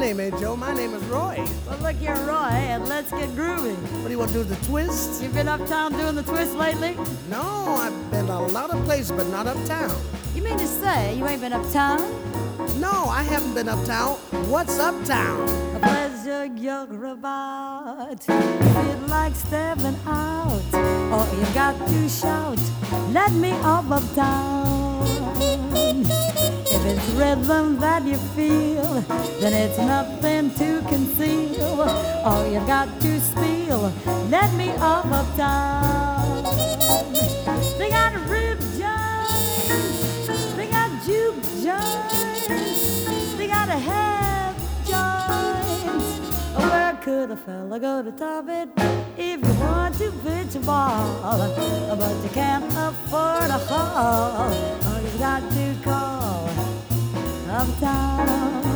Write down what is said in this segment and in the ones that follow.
name ain't Joe. My name is Roy. Well, look here, Roy, and let's get groovy. What do you want to do, the twist? You been uptown doing the twist lately? No, I've been a lot of places, but not uptown. You mean to say you ain't been uptown? No, I haven't been uptown. What's uptown? A pleasure you're about. Feel like stepping out. Oh, you got to shout, let me off uptown. If it's rhythm that you feel, then it's nothing to conceal. Oh, you got to spiel, let me off uptown. They got rib joints, they got juke joints, they got a head joints. Oh, where could a fella go to top it if you want to pitch a ball, but you can't afford a hall? Oh, you got to call uptown.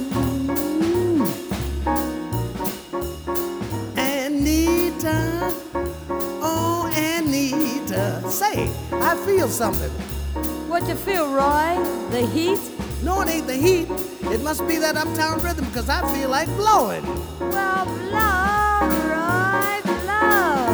Anita, oh Anita, say, I feel something. What you feel, Roy? The heat? No, it ain't the heat. It must be that uptown rhythm, because I feel like blowing. Well, blow, Roy, blow.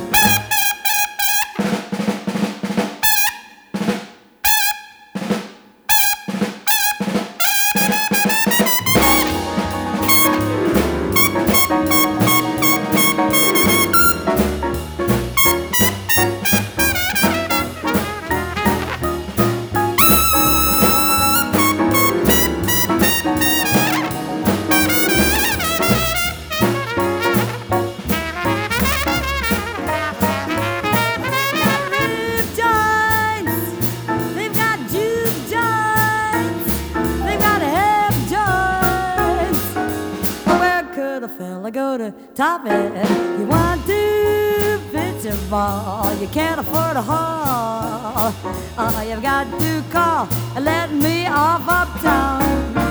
A fella go to top it. You want to pitch a ball, you can't afford a hall. You've got to call and let me off uptown.